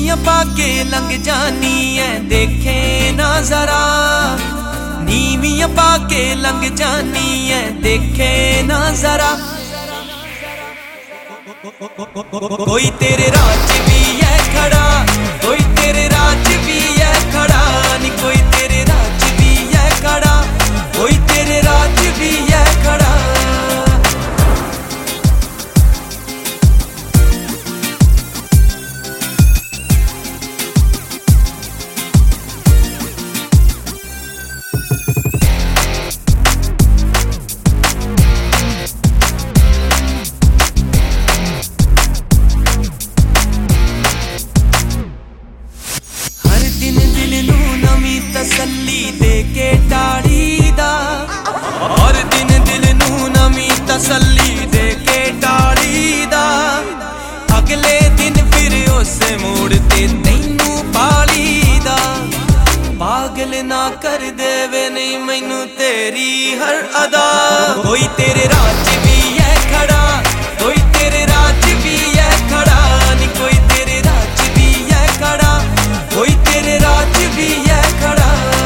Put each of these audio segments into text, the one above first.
नीवियां पाके लंघ जानी है देखे ना जरा, नीवियां पाके लंघ जानी है देखे ना जरा। कोई तेरे राज भी है खड़ा, कोई तेरे राज भी है खड़ा, नी कोई तेरे राज भी है खड़ा, कोई तेरे राज भी है खड़ा। तसल्ली दे के टाड़ी दा, हर दिन दिल नू नवी तसल्ली दे के टाड़ी दा। अगले दिन फिर उसे मोड़ ते तैनू पाली दा। पागल ना कर देवे नहीं मैनू तेरी हर अदा। कोई तेरे राज भी है खड़ा, कोई तेरे राज भी है खड़ा, नी कोई तेरे राज भी है खड़ा, कोई तेरे राज भी है खड़ा।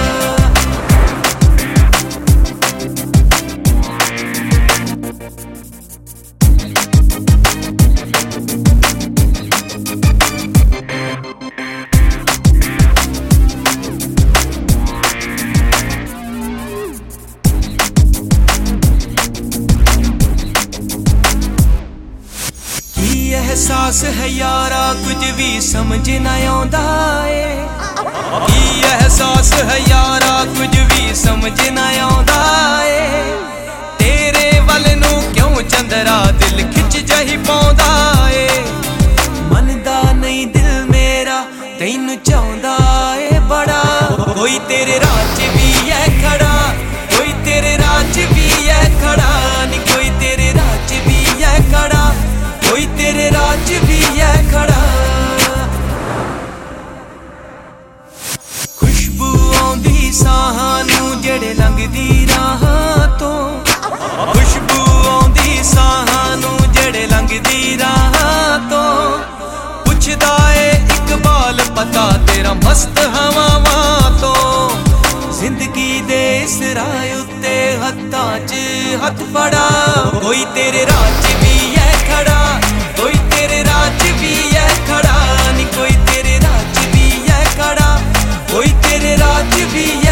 एहसास है यारा कुछ भी समझ ना आंदा है, की एहसास है यारा कुछ भी समझ ना आंदा है। तेरे वल नू क्यों चंदरा दिल खिच जही पाउंदा है। मनदा नहीं दिल मेरा तैनू चाहुंदा है बड़ा। कोई तेरे राज भी है खड़ा, कोई तेरे राज भी है खड़ा, नी कोई तेरे राज भी है खड़ा, कोई तेरे राज भी है खड़ा। खुशबू आउंदी साहां नू जेड़े लंघदी राहां तो, खुशबू आउंदी साहां नू जेड़े लंघदी राहां तो। पुछदा ए इकबाल पता तेरा मस्त हवावां तो। जिंदगी दे इस राह उत्ते हत्थां च हथ फड़ा। कोई तेरे राज भी है खड़ा, कोई तेरे राज भी है खड़ा, नी कोई तेरे राज भी है खड़ा, कोई तेरे राज भी है।